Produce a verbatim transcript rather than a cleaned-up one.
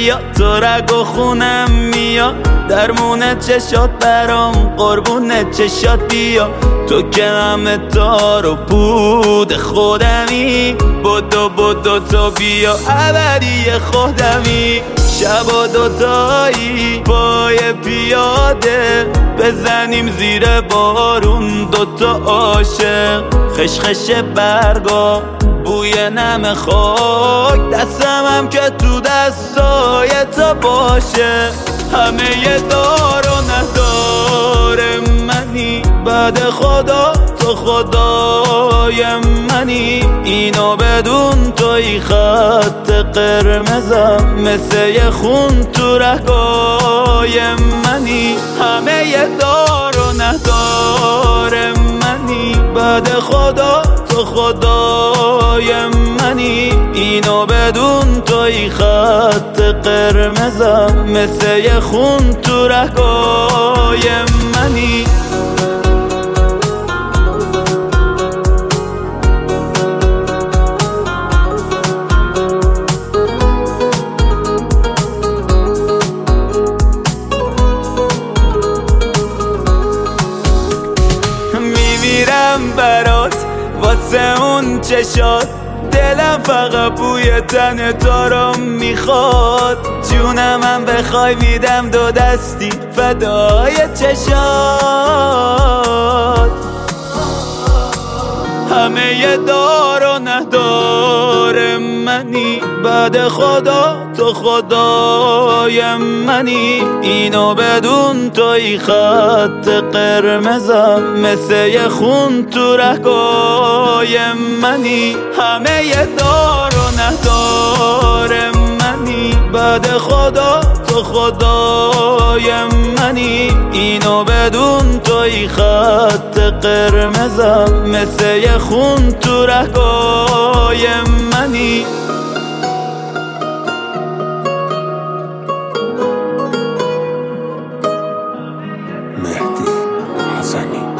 بیا تو رگ و خونم میاد درمون چشات برام قربون چشات بیا تو که همه تار و پود خودمی بدو بدو تو بیا ابدی خودمی شبا دوتایی پای پیاده بزنیم زیر بارون دوتا عاشق خشخش برگا بوی نم خاک دستم هم که تو دستای تو باشه همه یه دار و ندار منی بعد خدا تو خدای منی اینو بدون توی خط قرمزم مثل یه خون تو رگای منی همه یه دار و ندار منی بعد خدا تو خدای منی اینو بدون توی خط قرمزم مثل یه خون تو رگای منی میمیرم برات واسه اون چشات دلم فقط بوی تن تو رو میخواد جونم هم بخوای میدم دو دستی فدای چشات همه یه دار و ندار منی بعد خدا تو خدای منی اینو بدون توی خط قرمزم مثل یه خون تو رگای منی همه یه دار و ندار منی بعد خدا تو خدای منی اینو بدون توی خط قرمزم مثل یه خون تو رگای منی مهدی حسنی